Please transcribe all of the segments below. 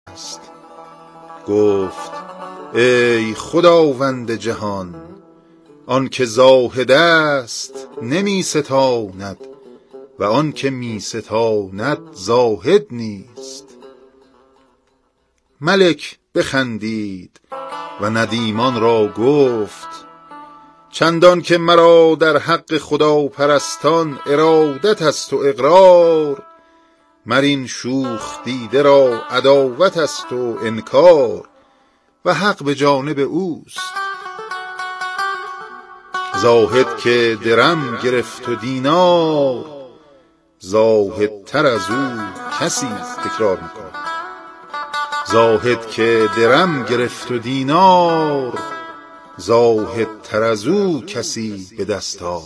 است. گفت ای خداوند جهان، آن که زاهد است نمی ستاند و آن که می ستاند زاهد نیست. ملک بخندید و ندیمان را گفت چندان که مرا در حق خدا پرستان ارادت است و اقرار، مر این شوخ دیده را عداوت است و انکار و حق به جانب اوست. زاهد که درم گرفت و دینار، زاهد تر از او کسی تکرار میکنه. زاهد که درم گرفت و دینار، زاهد تر از او کسی به دستار.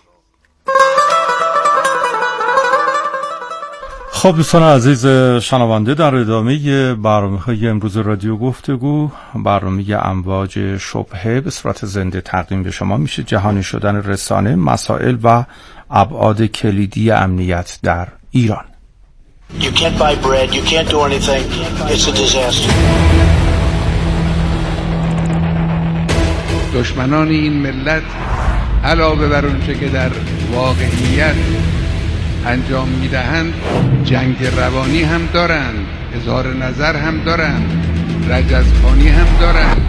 خب دوستان عزیز شنونده، در ادامه برنامه‌های امروز رادیو گفتگو، برنامه امواج شبهه به صورت زنده تقدیم به شما میشه. جهانی شدن رسانه، مسائل و ابعاد کلیدی امنیت در ایران. You can't buy bread, you can't do anything. It's a disaster. دشمنان این ملت علاوه بر اونچه که در واقعیت انجام میدهند، جنگ روانی هم دارند، اظهار نظر هم دارند، رجزخوانی هم دارند.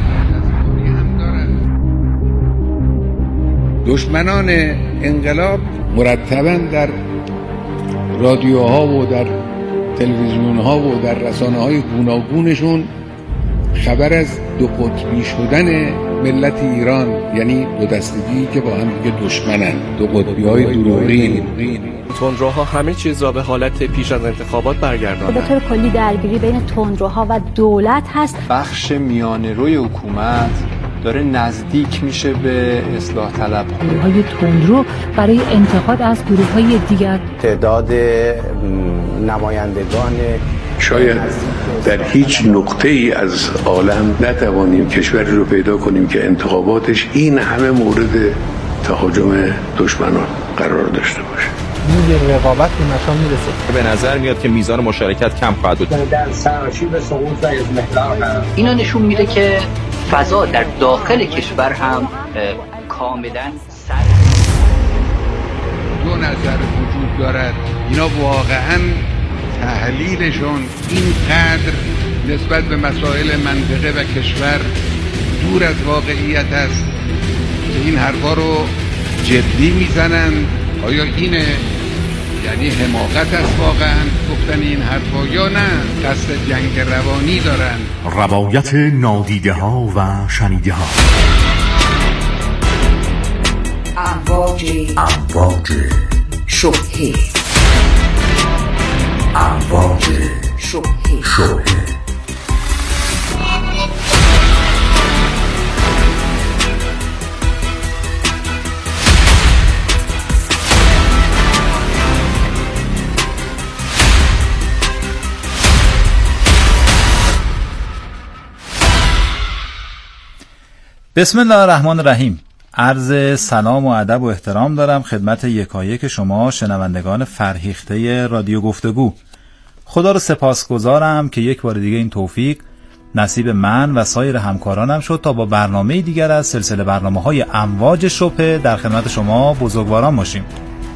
دشمنان انقلاب مرتباً در رادیوها و در تلویزیونها و در رسانه‌های گوناگونشون خبر از دو قطبی شدن ملت ایران، یعنی دو دستگی که با هم دیگه دشمنن، دو قطبی‌های دروغین. تندروها همه چیز را به حالت پیش از انتخابات برگرداندن. به طور کلی درگیری بین تندروها و دولت هست. بخش میانه روی حکومت داره نزدیک میشه به اصلاح طلب. گروه‌های تندرو برای انتقاد از گروه‌های دیگر. تعداد نمایندگان شاید در هیچ نقطه‌ای از عالم نتوانیم کشوری رو پیدا کنیم که انتخاباتش این همه مورد تهاجم دشمنان قرار داشته باشه. یه رقابت به نشان میرسه. به نظر میاد که میزان مشارکت کم خواهد بود. در سراشیب سقوط و اضمحلال اینا نشون میده که فضا در داخل کشور هم کاملا دو نظر وجود دارد. اینا واقعاً تحلیلشون اینقدر نسبت به مسائل منطقه و کشور دور از واقعیت است که این حرفا رو جدی میزنن. آیا اینه یعنی حماقت است واقعا گفتن این حرفا یا نه قصد جنگ روانی دارن؟ روایت نادیده ها و شنیده ها. امواج شبهه. امواج شبهه. بسم الله الرحمن الرحیم. عرض سلام و ادب و احترام دارم خدمت یکایک شما شنوندگان فرهیخته رادیو گفتگو. خدا رو سپاسگزارم که یک بار دیگه این توفیق نصیب من و سایر همکارانم شد تا با برنامه دیگر از سلسله برنامه‌های امواج شبهه در خدمت شما بزرگواران باشیم.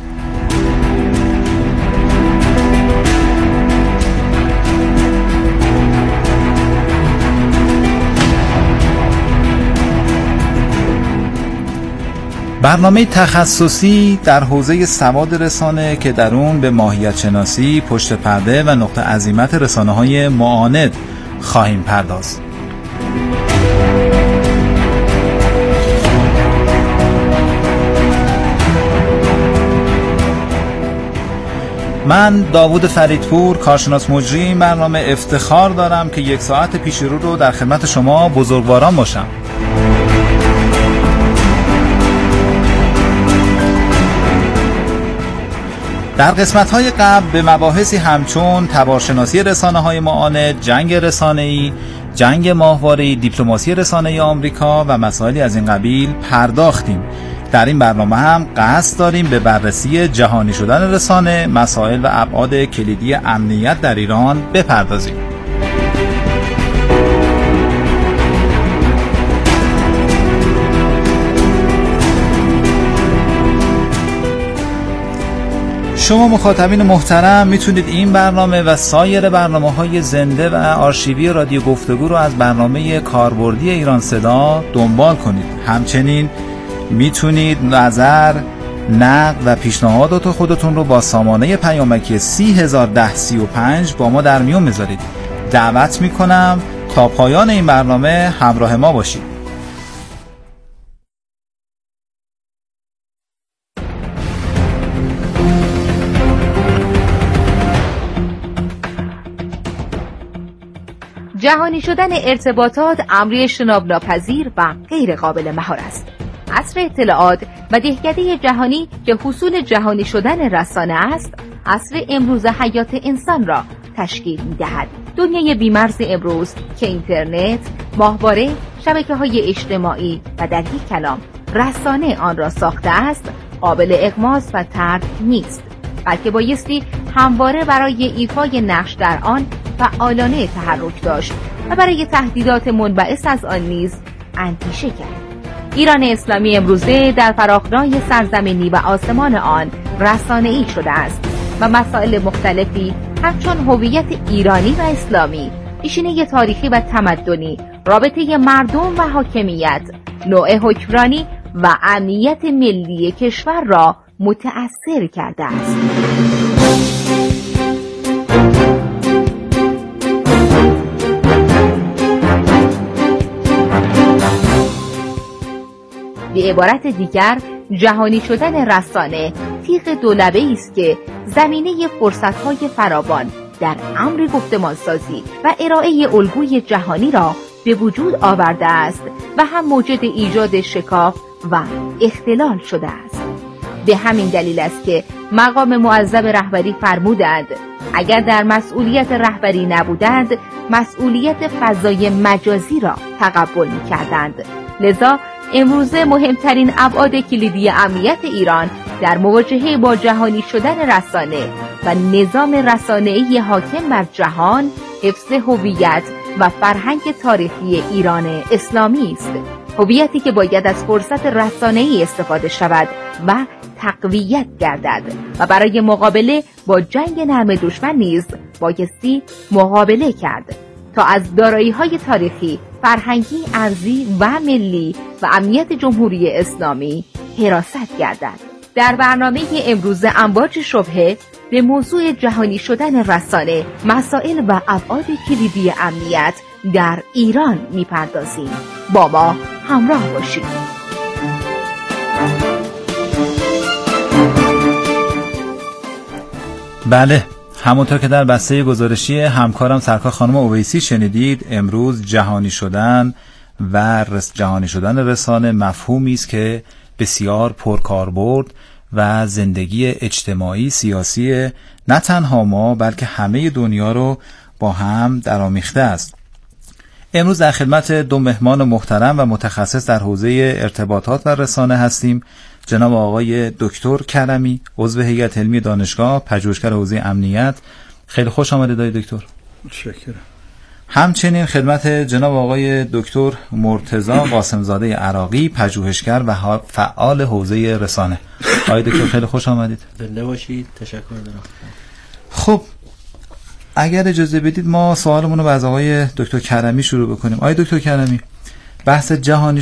برنامه تخصصی در حوزه سواد رسانه که در اون به ماهیت شناسی، پشت پرده و نقطه عزیمت رسانه‌های معاند خواهیم پرداخت. من داوود فریدپور، کارشناس مجری این برنامه، افتخار دارم که یک ساعت پیش رو در خدمت شما بزرگواران باشم. در قسمت‌های قبل به مباحثی همچون تبارشناسی رسانه‌های معاند، جنگ رسانه‌ای، جنگ ماهواره‌ای، دیپلماسی رسانه‌ای آمریکا و مسائلی از این قبیل پرداختیم. در این برنامه هم قصد داریم به بررسی جهانی شدن رسانه، مسائل و ابعاد کلیدی امنیت در ایران بپردازیم. شما مخاطبین محترم میتونید این برنامه و سایر برنامه‌های زنده و آرشیوی رادیو گفتگو رو از برنامه کاربردی ایران صدا دنبال کنید. همچنین میتونید نظر، نقد و پیشنهادات خودتون رو با سامانه پیامکی 301035 با ما در میون بذارید. دعوت میکنم تا پایان این برنامه همراه ما باشید. جهانی شدن ارتباطات امری اجتناب ناپذیر و غیر قابل مهار است. عصر اطلاعات و دهکده جهانی که حصول جهانی شدن رسانه است، عصر امروز حیات انسان را تشکیل می‌دهد. دنیای بی‌مرز امروز که اینترنت، ماهواره، شبکه‌های اجتماعی و در یک کلام رسانه آن را ساخته است، قابل اغماس و ترک نیست، بلکه بایستی همواره برای ایفای نقش در آن فعالانه تحرک داشت و برای تهدیدات منبعث از آن نیز اندیشه کرد. ایران اسلامی امروزه در فراخنای سرزمینی و آسمان آن رسانه‌ای شده است و مسائل مختلفی همچون هویت ایرانی و اسلامی، پیشینه تاریخی و تمدنی، رابطه مردم و حاکمیت، نوع حکمرانی و امنیت ملی کشور را متأثر کرده است. به عبارت دیگر، جهانی شدن رسانه تیغ دولبه‌ای است که زمینه فرصت‌های فراوان در امر گفتمانسازی و ارائه الگوی جهانی را به وجود آورده است و هم موجب ایجاد شکاف و اختلال شده است. به همین دلیل است که مقام معظم رهبری فرمودند اگر در مسئولیت رهبری نبودند، مسئولیت فضای مجازی را تقبل می‌کردند. لذا امروزه مهمترین ابعاد کلیدی امنیت ایران در مواجهه با جهانی شدن رسانه و نظام رسانه‌ای حاکم بر جهان، حفظ هویت و فرهنگ تاریخی ایران اسلامی است. هویتی که باید از فرصت رسانه‌ای استفاده شود و تقویت گردد و برای مقابله با جنگ نرم دشمن نیز بایستی مقابله کرد تا از دارایی‌های تاریخی، فرهنگی، ارضی و ملی و امنیت جمهوری اسلامی حراست گردد. در برنامه امروز امواج شبهه به موضوع جهانی شدن رسانه، مسائل و ابعاد کلیدی امنیت در ایران می‌پردازیم. با ما همراه باشید. بله، همونطور که در بسته گزارشی همکارم سرکار خانم اویسی شنیدید، امروز جهانی شدن و جهانی شدن رسانه مفهومی است که بسیار پرکاربرد و زندگی اجتماعی، سیاسی نه تنها ما بلکه همه دنیا رو با هم درآمیخته است. امروز در خدمت دو مهمان محترم و متخصص در حوزه ارتباطات و رسانه هستیم. جناب آقای دکتر کرمی، عضو هیئت علمی دانشگاه، پژوهشگر حوزه امنیت. خیلی خوش آمدید آقای دکتر. متشکرم. همچنین خدمت جناب آقای دکتر مرتضی قاسمزاده عراقی، پژوهشگر و فعال حوزه رسانه. آقای دکتر خیلی خوش آمدید. زنده باشید. تشکر دارم. خب اگر اجازه بدید ما سوالمون رو از آقای دکتر کرمی شروع بکنیم. آقای دکتر کرمی، بحث جهانی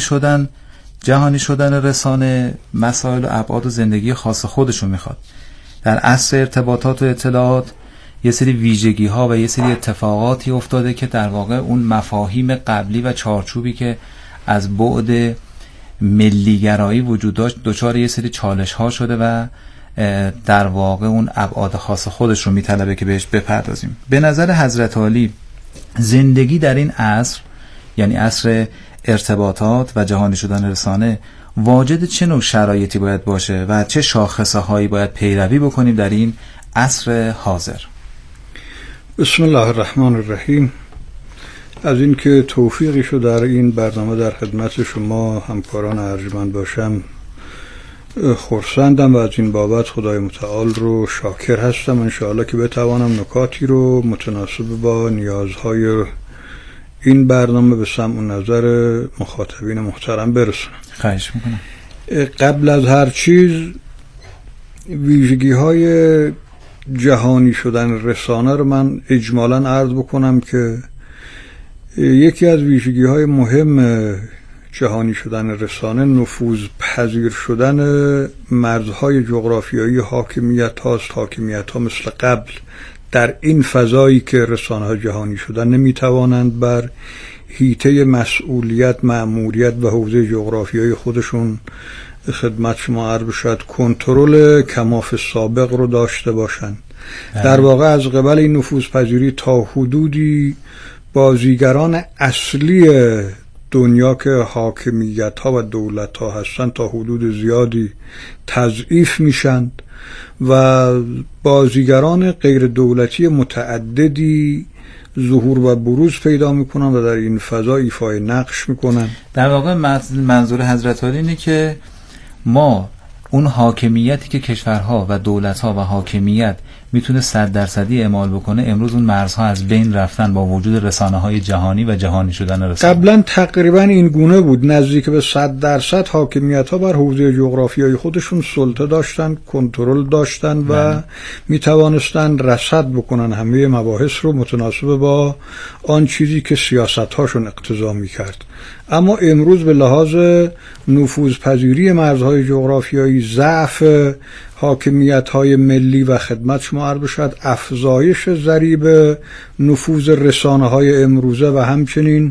شدن رسانه مسائل و ابعاد و زندگی خاص خودشون میخواد. در عصر ارتباطات و اطلاعات یه سری ویژگی ها و یه سری اتفاقاتی افتاده که در واقع اون مفاهیم قبلی و چارچوبی که از بعد ملیگرایی وجود داشت دچار یه سری چالش ها شده و در واقع اون ابعاد خاص خودش رو میطلبه که بهش بپردازیم. به نظر حضرت عالی زندگی در این عصر، یعنی عصر ارتباطات و جهانی شدن رسانه، واجد چه نوع شرایطی باید باشه و چه شاخصه هایی باید پیروی بکنیم در این عصر حاضر؟ بسم الله الرحمن الرحیم. از اینکه توفیقی شد در این برنامه در خدمت شما همکاران ارجمند باشم خرسندم و از این بابت خدای متعال رو شاکر هستم. انشاءالله که بتوانم نکاتی رو متناسب با نیازهای این برنامه به سمع و نظر مخاطبین محترم برسونم. خواهش میکنم. قبل از هر چیز ویژگی های جهانی شدن رسانه رو من اجمالاً عرض بکنم که یکی از ویژگی‌های مهم جهانی شدن رسانه نفوذ پذیر شدن مرزهای جغرافیایی حاکمیت هاست. حاکمیت ها مثل قبل در این فضایی که رسانه ها جهانی شدن نمیتوانند بر حیطه مسئولیت، مأموریت و حوزه جغرافیایی خودشون خدمت شما عرض شد کنترل کماف سابق رو داشته باشند. در واقع از قبل این نفوذپذیری تا حدودی بازیگران اصلی دنیا که حاکمیت ها و دولت ها هستند تا حدود زیادی تضعیف میشند و بازیگران غیر دولتی متعددی ظهور و بروز پیدا میکنن و در این فضا ایفای نقش میکنن. در واقع منظور حضرت عالی اینه که ما اون حاکمیتی که کشورها و دولتها و حاکمیت میتونه 100% اعمال بکنه، امروز اون مرزها از بین رفتن با وجود رسانه‌های جهانی و جهانی شدن رسانه. قبلا تقریبا این گونه بود، نزدیک به 100% حاکمیت‌ها بر حوزه جغرافیایی خودشون سلطه داشتن، کنترل داشتن و میتوانستن رصد بکنن همه مباحث رو متناسب با آن چیزی که سیاست‌هاشون اقتضا می‌کرد. اما امروز به لحاظ نفوذپذیری مرزهای جغرافیایی، ضعف حاکمیت‌های ملی و خدمت شما عرض شد افزایش ضریب نفوذ رسانه‌های امروزه و همچنین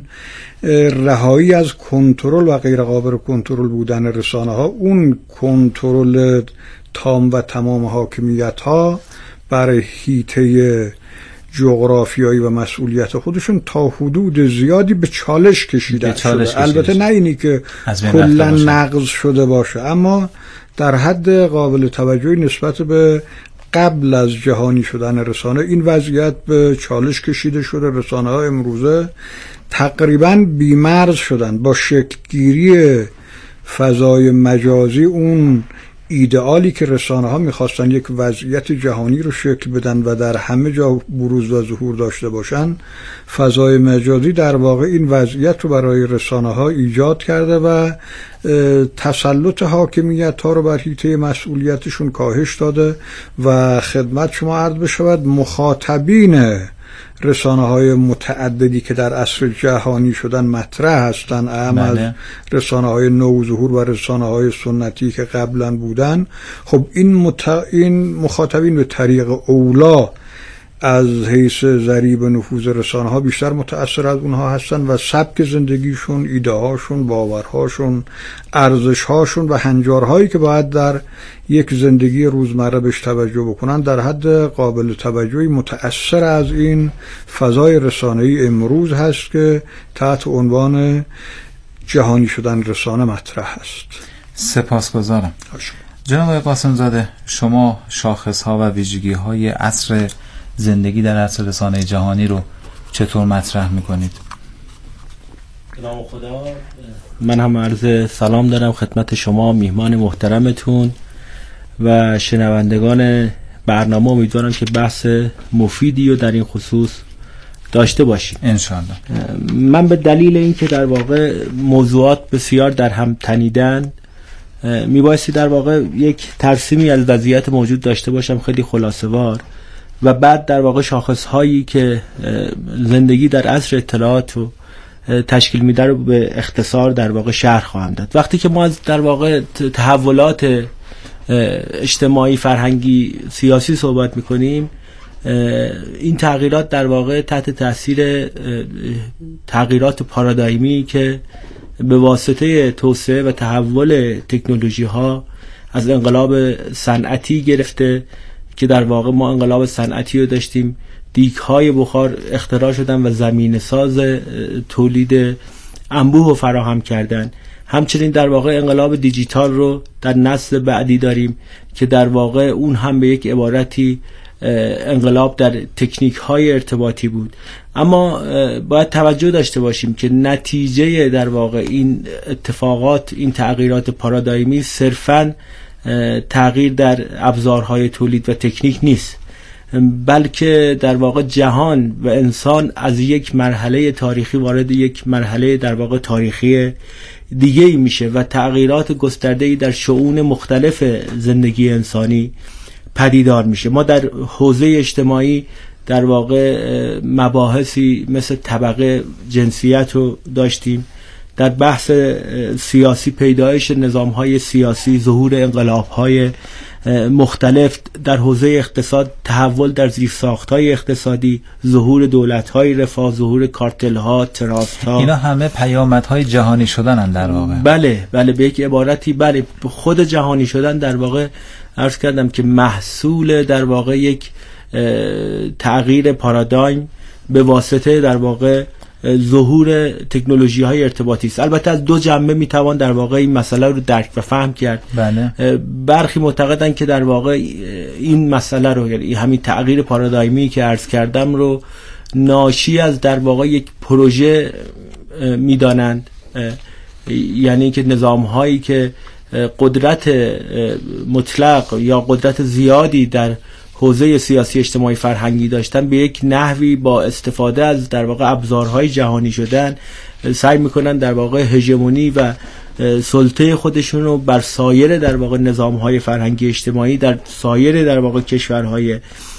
رهایی از کنترل و غیر قابل کنترل بودن رسانه‌ها، اون کنترل تام و تمام حاکمیت‌ها بر حیطه جغرافیایی و مسئولیت خودشون تا حدود زیادی به چالش کشیده شده. البته نه اینی که کلا نقض شده باشه، اما در حد قابل توجهی نسبت به قبل از جهانی شدن رسانه این وضعیت به چالش کشیده شده. رسانه ها امروزه تقریبا بیمرز شدن. با شکلگیری فضای مجازی، اون ایدئالی که رسانه ها میخواستن یک وضعیت جهانی رو شکل بدن و در همه جا بروز و ظهور داشته باشن، فضای مجازی در واقع این وضعیت رو برای رسانه ها ایجاد کرده و تسلط حاکمیت ها رو بر حیطه مسئولیتشون کاهش داده و خدمت شما عرض بشود مخاطبین رسانه های متعددی که در عصر جهانی شدن مطرح هستند، اهم از رسانه های نوظهور و رسانه های سنتی که قبلا بودن، خب این مخاطبین به طریق اولا از حیث ضریب نفوذ رسانه ها بیشتر متأثر از اونها هستن و سبک زندگیشون، ایده هاشون، باورهاشون، ارزش هاشون و هنجارهایی که باید در یک زندگی روزمره بهش توجه بکنن در حد قابل توجهی متأثر از این فضای رسانه‌ای امروز هست که تحت عنوان جهانی شدن رسانه مطرح هست. سپاسگزارم. جناب آقای قاسم زاده، شما شاخص ها و ویژگی های عصر زندگی در عصر رسانه جهانی رو چطور مطرح میکنید؟ به نام خدا، من هم عرض سلام دارم خدمت شما میهمان محترمتون و شنوندگان برنامه. امیدوارم که بحث مفیدی رو در این خصوص داشته باشید انشاءالله. من به دلیل اینکه در واقع موضوعات بسیار در هم تنیدن میبایستی در واقع یک ترسیمی از وضعیت موجود داشته باشم خیلی خلاصه وار و بعد در واقع شاخص هایی که زندگی در عصر اطلاعات رو تشکیل میده رو به اختصار در واقع شرح خواهم داد. وقتی که ما از در واقع تحولات اجتماعی، فرهنگی، سیاسی صحبت میکنیم، این تغییرات در واقع تحت تاثیر تغییرات پارادایمی که به واسطه توسعه و تحول تکنولوژی ها از انقلاب صنعتی گرفته که در واقع ما انقلاب صنعتی رو داشتیم، دیگ های بخار اختراع شدن و زمینه ساز تولید انبوه رو فراهم کردن. همچنین در واقع انقلاب دیجیتال رو در نسل بعدی داریم که در واقع اون هم به یک عبارتی انقلاب در تکنیک های ارتباطی بود. اما باید توجه داشته باشیم که نتیجه در واقع این اتفاقات، این تغییرات پارادایمی صرفاً تغییر در ابزارهای تولید و تکنیک نیست، بلکه در واقع جهان و انسان از یک مرحله تاریخی وارد یک مرحله در واقع تاریخی دیگه ای میشه و تغییرات گسترده‌ای در شؤون مختلف زندگی انسانی پدیدار میشه. ما در حوزه اجتماعی در واقع مباحثی مثل طبقه، جنسیت رو داشتیم. در بحث سیاسی پیدایش نظام‌های سیاسی، ظهور انقلاب‌های مختلف. در حوزه اقتصاد تحول در زیرساخت‌های اقتصادی، ظهور دولت‌های رفاه، ظهور کارتل‌ها، تراست‌ها. اینا همه پیامدهای جهانی شدنن در واقع. بله به یک عبارتی بله، خود جهانی شدن در واقع عرض کردم که محصول در واقع یک تغییر پارادایم به واسطه در واقع ظهور تکنولوژی های ارتباطی است. البته از دو جنبه میتوان در واقع این مسئله رو درک و فهم کرد. بله. برخی معتقدن که در واقع این مسئله رو، یعنی همین تغییر پارادایمی که عرض کردم رو ناشی از در واقع یک پروژه میدانند، یعنی که نظام هایی که قدرت مطلق یا قدرت زیادی در حوزه سیاسی اجتماعی فرهنگی داشتن به یک نحوی با استفاده از در واقع ابزارهای جهانی شدن سعی میکنن در واقع هژمونی و سلطه خودشون رو بر سایر در واقع نظامهای فرهنگی اجتماعی در سایر در واقع کشورهای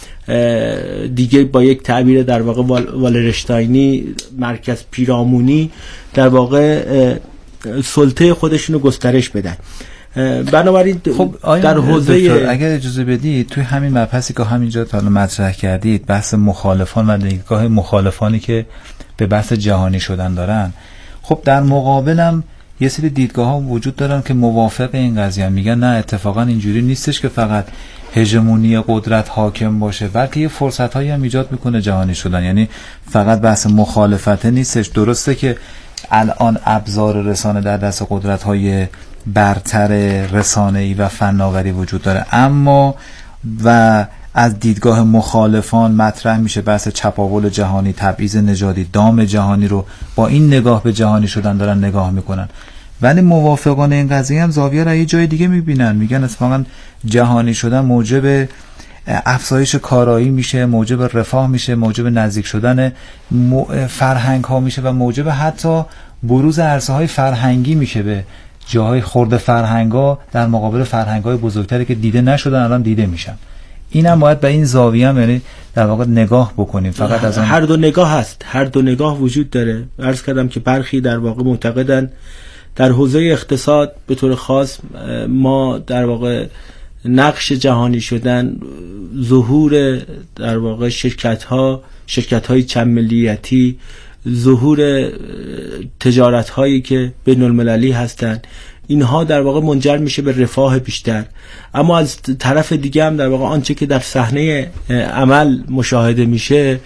دیگه با یک تعبیر در واقع والرشتاینی مرکز پیرامونی در واقع سلطه خودشون رو گسترش بدن. بنابراین خب در حوزه اگر اجازه بدید توی همین مبحثی که همینجا تا مطرح کردید، بحث مخالفان و دیدگاه مخالفانی که به بحث جهانی شدن دارن، خب در مقابلم یه سری دیدگاه ها وجود دارن که موافق این قضیه، میگن نه اتفاقا اینجوری نیستش که فقط هژمونی قدرت حاکم باشه، بلکه یه فرصت هایی هم ایجاد میکنه جهانی شدن. یعنی فقط بحث مخالفت نیستش. درسته که الان ابزار رسانه در دست قدرت های برتر رسانه‌ای و فناوری وجود داره، اما و از دیدگاه مخالفان مطرح میشه بحث چپاول جهانی، تبعیض نژادی، دام جهانی رو با این نگاه به جهانی شدن دارن نگاه میکنن. ولی موافقان این قضیه هم زاویه را یه جای دیگه میبینن، میگن اتفاقا جهانی شدن موجب افزایش کارایی میشه، موجب رفاه میشه، موجب نزدیک شدن فرهنگ ها میشه و موجب حتی بروز عرصه های فرهنگی میشه به جاهای خرد فرهنگا در مقابل فرهنگای بزرگتری که دیده نشدن الان دیده میشن. اینم باید به این زاویه هم یعنی در واقع نگاه بکنیم. فقط از هر دو نگاه هست، هر دو نگاه وجود داره. عرض کردم که برخی در واقع معتقدن در حوزه اقتصاد به طور خاص ما در واقع نقش جهانی شدن، ظهور در واقع شرکت‌های چند ملیتی، ظهور تجارت‌هایی که بین‌المللی هستند، اینها در واقع منجر میشه به رفاه بیشتر. اما از طرف دیگه هم در واقع آنچه که در صحنه عمل مشاهده میشه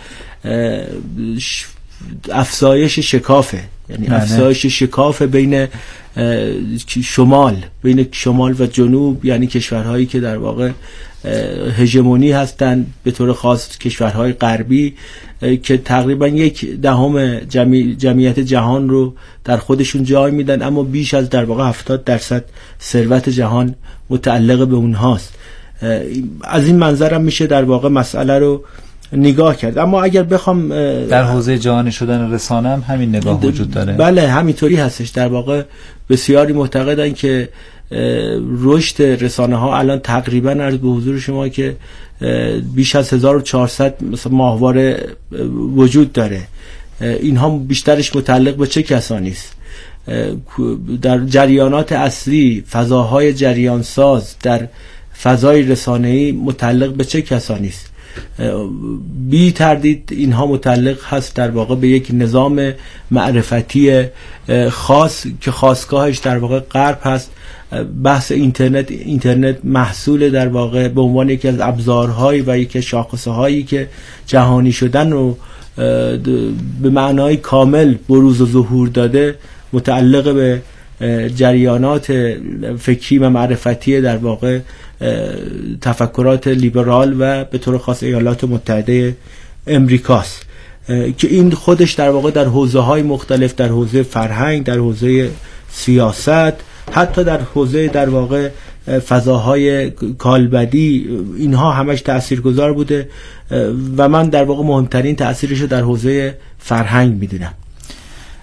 افزایش شکافه، یعنی افزایش شکاف بین شمال و جنوب، یعنی کشورهایی که در واقع هژمونی هستند، به طور خاص کشورهای غربی که تقریبا 1/10 جمعیت جهان رو در خودشون جای میدن، اما بیش از در واقع 70% ثروت جهان متعلق به اونهاست. از این منظر هم میشه در واقع مسئله رو نگاه کرد. اما اگر بخوام در حوزه جهانی شدن رسانه هم همین نگاه وجود داره. بله همینطوری هستش. در واقع بسیاری معتقدن که رشد رسانه ها الان تقریبا عرض به حضور شما که بیش از 1400 مثلا ماهواره وجود داره. اینها بیشترش متعلق به چه کسانی است؟ در جریانات اصلی، فضاهای جریان ساز در فضای رسانه‌ای متعلق به چه کسانی است؟ بی تردید اینها متعلق هست در واقع به یک نظام معرفتی خاص که خاستگاهش در واقع غرب هست. بحث اینترنت محصول در واقع به عنوان یکی از ابزارهایی و یکی از شاخصه‌هایی که جهانی شدن رو به معنای کامل بروز و ظهور داده، متعلق به جریانات فکری و معرفتی در واقع تفکرات لیبرال و به طور خاص ایالات متحده امریکاست که این خودش در واقع در حوزه‌های مختلف، در حوزه فرهنگ، در حوزه سیاست، حتی در حوزه در واقع فضاهای کالبدی، اینها همش تاثیرگذار بوده و من در واقع مهمترین تأثیرش رو در حوزه فرهنگ می‌دونم.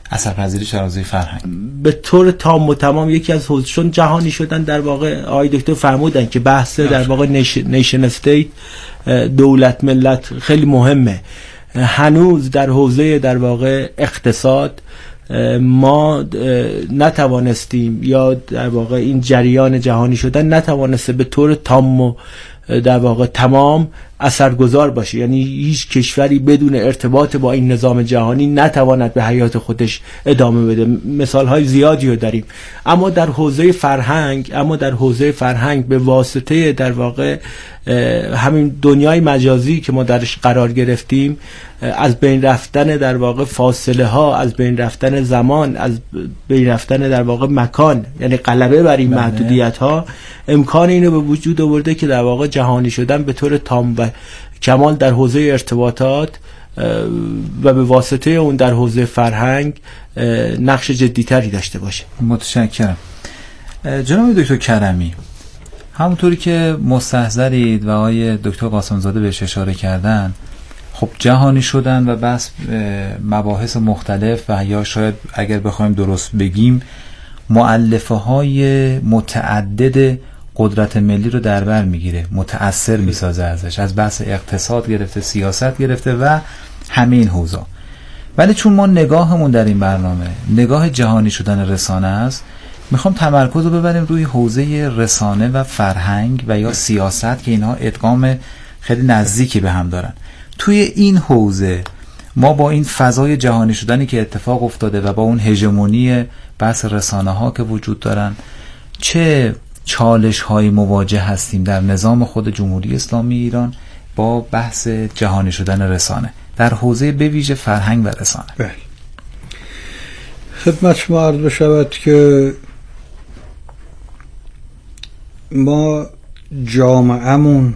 اثرپذیریش در حوزه فرهنگ به طور تام و تمام یکی از حوزه‌شون جهانی شدن. در واقع آقای دکتر فرمودن که بحث در واقع نیشن استیت، دولت ملت خیلی مهمه. هنوز در حوزه در واقع اقتصاد ما نتوانستیم، یا در واقع این جریان جهانی شدن نتوانسته به طور تام و در واقع تمام اثرگذار باشه. یعنی هیچ کشوری بدون ارتباط با این نظام جهانی نتواند به حیات خودش ادامه بده. مثال‌های زیادی رو داریم. اما در حوزه فرهنگ به واسطه در واقع همین دنیای مجازی که ما درش قرار گرفتیم، از بین رفتن در واقع فاصله ها، از بین رفتن زمان، از بین رفتن در واقع مکان، یعنی غلبه بر این محدودیت ها، امکان اینو به وجود آورده که در واقع جهانی شدن به طور تام و کمال در حوزه ارتباطات و به واسطه اون در حوزه فرهنگ نقش جدیتری داشته باشه. متشکرم. جناب دکتر کرمی، همونطوری که مستحضرید و آقای دکتر قاسم‌زاده بهش اشاره کردن، خب جهانی شدن و بس مباحث مختلف و یا شاید اگر بخوایم درست بگیم مؤلفه های متعدد قدرت ملی رو در بر میگیره، متأثر میسازه ازش، از بحث اقتصاد گرفته، سیاست گرفته و همین حوزه. ولی چون ما نگاهمون در این برنامه نگاه جهانی شدن رسانه است، میخوام تمرکز رو ببریم روی حوزه رسانه و فرهنگ و یا سیاست که اینها ادغام خیلی نزدیکی به هم دارن. توی این حوزه ما با این فضای جهانی شدنی که اتفاق افتاده و با اون هژمونی بحث رسانه ها که وجود دارن، چه چالش های مواجه هستیم در نظام خود جمهوری اسلامی ایران با بحث جهانی شدن رسانه در حوزه به ویژه فرهنگ و رسانه؟ بله، خدمت شما عرض بشود که ما جامعه‌مون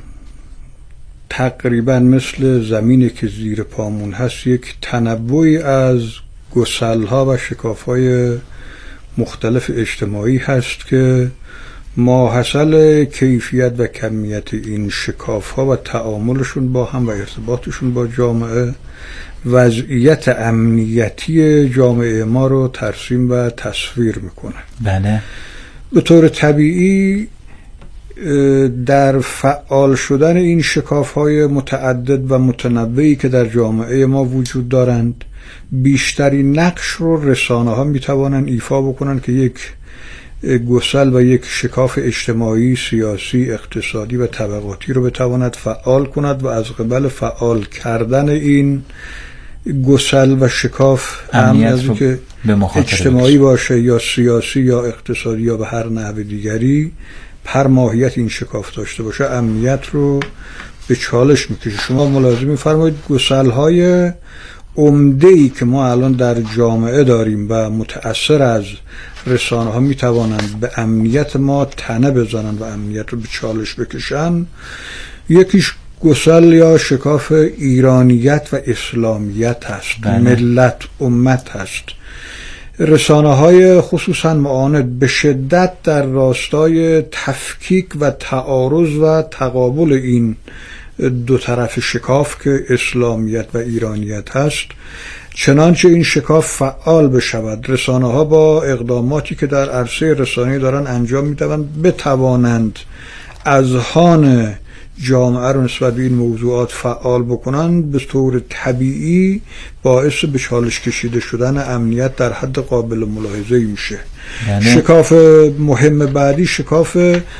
تقریبا مثل زمینی که زیر پامون هست، یک تنوعی از گسل‌ها و شکاف‌های مختلف اجتماعی هست که ماحصل کیفیت و کمیت این شکاف‌ها و تعاملشون با هم و ارتباطشون با جامعه وضعیت امنیتی جامعه ما رو ترسیم و تصویر میکنه. بله. به طور طبیعی در فعال شدن این شکاف‌های متعدد و متنوعی که در جامعه ما وجود دارند، بیشترین نقش رو رسانه‌ها میتوانند ایفا بکنن که یک گسل و یک شکاف اجتماعی، سیاسی، اقتصادی و طبقاتی رو بتواند فعال کند و از قبل فعال کردن این گسل و شکاف امنیت رو که اجتماعی باشه یا سیاسی یا اقتصادی یا به هر نحو دیگری، هر ماهیت این شکاف داشته باشه، امنیت رو به چالش میکشه. شما ملاحظه می‌فرمایید گسل‌های عمده‌ای که ما الان در جامعه داریم و متأثر از رسانه‌ها میتوانند به امنیت ما طعنه بزنند و امنیت رو به چالش بکشن، یکیش گسل یا شکاف ایرانیت و اسلامیت هست. ملت، امت هست. رسانه‌های خصوصا معاند به شدت در راستای تفکیک و تعارض و تقابل این دو طرف شکاف که اسلامیت و ایرانیت هست، چنانچه این شکاف فعال بشود، رسانه‌ها با اقداماتی که در عرصه رسانه‌ای دارن انجام میدن بتوانند اذهان جامعه رو نسبت به این موضوعات فعال بکنن، به طور طبیعی باعث به چالش کشیده شدن امنیت در حد قابل ملاحظه‌ای میشه. شکاف مهم بعدی شکاف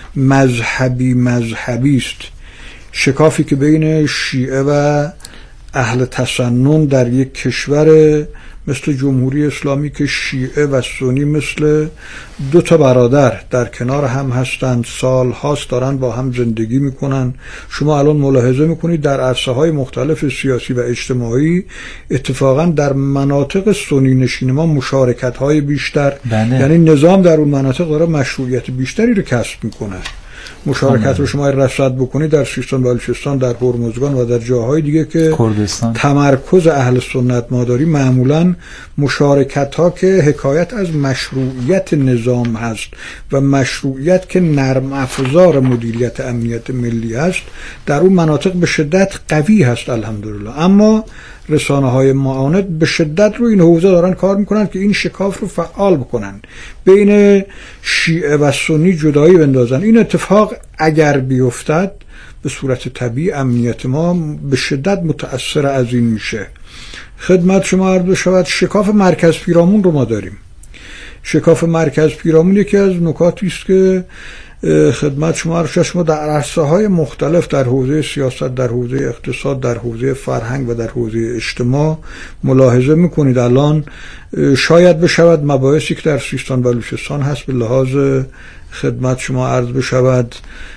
مذهبی است، شکافی که بین شیعه و اهل تسنن در یک کشور مثل جمهوری اسلامی که شیعه و سنی مثل دو تا برادر در کنار هم هستند، سال هاست دارن با هم زندگی میکنن. شما الان ملاحظه میکنید در عرصه های مختلف سیاسی و اجتماعی اتفاقا در مناطق سنی نشین ما مشارکت های بیشتر، یعنی نظام در اون مناطق داره مشروعیت بیشتری رو کسب میکنه. مشارکت رو شما رصد بکنید در سیستان بلوچستان، در هرمزگان و در جاهای دیگه که کردستان تمرکز اهل سنت ما داریم، معمولا مشارکت ها که حکایت از مشروعیت نظام هست و مشروعیت که نرم افزار مدیریت امنیت ملی هست، در اون مناطق به شدت قوی هست الحمدلله. اما رسانه‌های معاند به شدت رو این حوزه دارن کار میکنن که این شکاف رو فعال بکنن، بین شیعه و سنی جدایی بندازن. این اتفاق اگر بیفتد به صورت طبیعی امنیت ما به شدت متأثر از این میشه. خدمت شما عرض شود شکاف مرکز پیرامون رو ما داریم. شکاف مرکز پیرامون یکی از نکاتی است که خدمت شما در عرصه‌های مختلف در حوزه سیاست، در حوزه اقتصاد، در حوزه فرهنگ و در حوزه اجتماع ملاحظه میکنید. الان شاید بشود مباحثی که در سیستان بلوچستان هست به لحاظ خدمت شما عرض بشود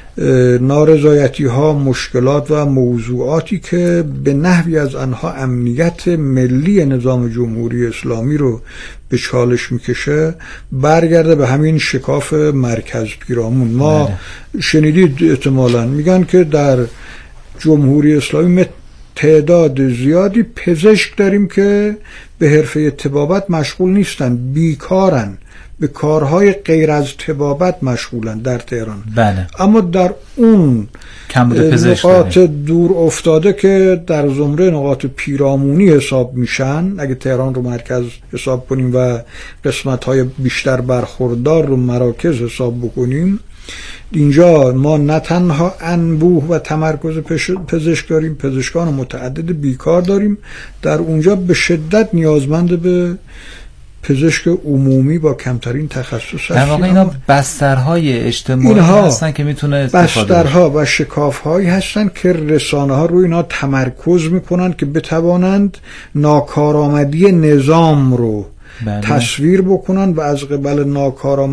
نارضایتی ها، مشکلات و موضوعاتی که به نحوی از آنها امنیت ملی نظام جمهوری اسلامی رو به چالش میکشه، برگرده به همین شکاف مرکز پیرامون. ما شنیدید احتمالاً میگن که در جمهوری اسلامی تعداد زیادی پزشک داریم که به حرفه طبابت مشغول نیستن، بیکارن، به کارهای غیر از طبابت مشغولن در تهران. بله. اما در اون نقاط دور افتاده که در زمره نقاط پیرامونی حساب میشن، اگه تهران رو مرکز حساب کنیم و قسمت‌های بیشتر برخوردار رو مراکز حساب بکنیم، اینجا ما نه تنها انبوه و تمرکز پزشک داریم، پزشکان متعدد بیکار داریم، در اونجا به شدت نیازمند به پزشک عمومی با کمترین تخصص هستیم. در واقع اینا بسترهای اجتماعی هستن که میتونه استفاده بسترها و شکافهایی هستن که رسانه ها روی اینا تمرکز میکنن که بتوانند ناکارآمدی نظام رو تصویر بکنن و از قبل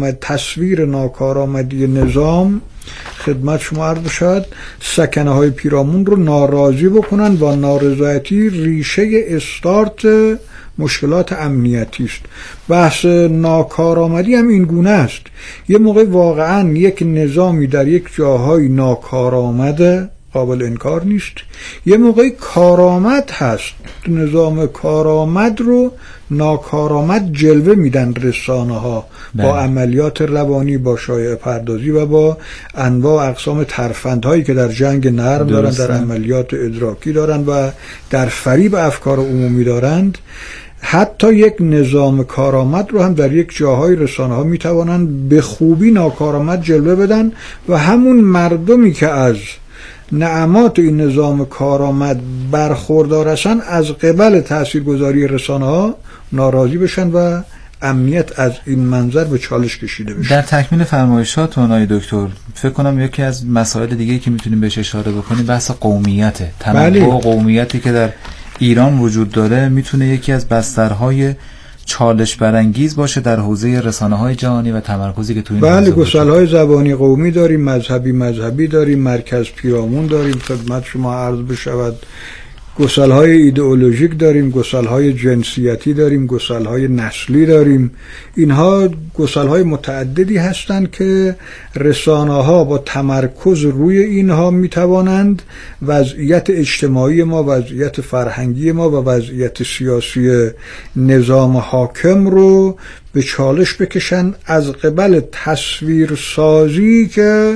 تصویر ناکارآمدی نظام خدمت شما عرض شد سکنه های پیرامون رو ناراضی بکنن و نارضایتی ریشه استارت مشکلات امنیتی است. بحث ناکارآمدی هم این گونه است. یه موقع واقعا یک نظامی در یک جاهای ناکارآمده قابل انکار نیست، یه موقع کارآمد هست، نظام کارآمد رو ناکارآمد جلوه میدن رسانه ها با عملیات روانی، با شایعه پردازی و با انواع اقسام ترفندهایی که در جنگ نرم دارن، در عملیات ادراکی دارن و در فریب افکار عمومی دارند. حتی یک نظام کارآمد رو هم در یک جاهای رسانه ها میتوانند به خوبی ناکارآمد جلوه بدن و همون مردمی که از نعمات این نظام کارآمد برخوردار هستن از قبل تاثیرگذاری رسانه ها ناراضی بشن و امنیت از این منظر به چالش کشیده بشه. در تکمیل فرمایشاتون آقای دکتر، فکر کنم یکی از مسائل دیگه که میتونیم بهش اشاره بکنیم بحث قومیته. تنوع قومیتی که در ایران وجود داره میتونه یکی از بسترهای چالش برانگیز باشه در حوزه رسانه‌های جهانی و تمرکزی که تو این بله، گسل‌های زبانی قومی داریم، مذهبی داریم، مرکز پیرامون داریم، خدمت شما عرض بشود گسل‌های ایدئولوژیک داریم، گسل‌های جنسیتی داریم، گسل‌های نسلی داریم. اینها گسل‌های متعددی هستند که رسانه‌ها با تمرکز روی اینها می‌توانند وضعیت اجتماعی ما، وضعیت فرهنگی ما و وضعیت سیاسی نظام حاکم رو به چالش بکشن از قبل تصویرسازی که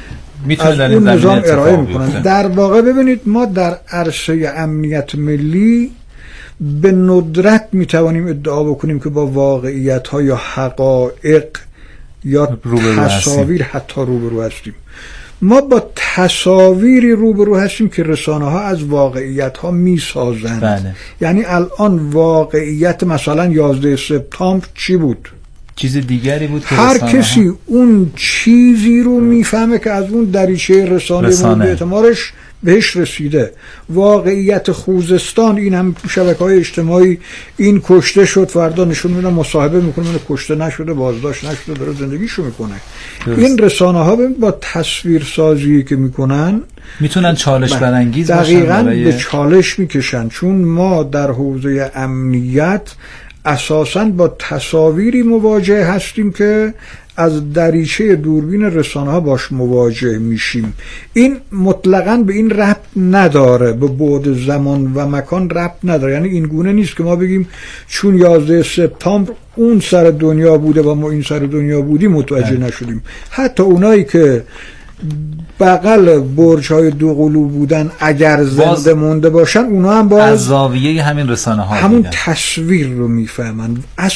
از اون نظام ارائه میکنن. در واقع ببینید ما در عرصه امنیت ملی به ندرت میتوانیم ادعا بکنیم که با واقعیت ها یا حقایق یا تصاویر حتی روبرو هستیم. ما با تصاویری روبرو هستیم که رسانه ها از واقعیت ها میسازند. بله. یعنی الان واقعیت مثلا 11 سپتامبر چی بود؟ چیز دیگری بود که هر کسی اون چیزی رو میفهمه که از اون دریچه رسانه مورد اعتمادش بهش رسیده. واقعیت خوزستان این هم شبکه‌های اجتماعی، این کشته شد، فردا نشون میدن مصاحبه میکنه کشته نشده، بازداشت نشده، داره زندگیشو میکنه. این رسانه ها با تصویرسازی که میکنن میتونن چالش برانگیز باشن، دقیقاً به چالش میکشن. چون ما در حوزه امنیت اساساً با تصاویری مواجه هستیم که از دریچه دوربین رسانه ها باش مواجه میشیم. این مطلقاً به این ربط نداره، به بعد زمان و مکان ربط نداره. یعنی این گونه نیست که ما بگیم چون 11 سپتامبر اون سر دنیا بوده و ما این سر دنیا بودیم متوجه نشدیم. حتی اونایی که بغل برج‌های دوقلو بودن اگر زنده مونده باشن اونا هم باز از زاویه همین رسانه ها همون تصویر رو میفهمن. از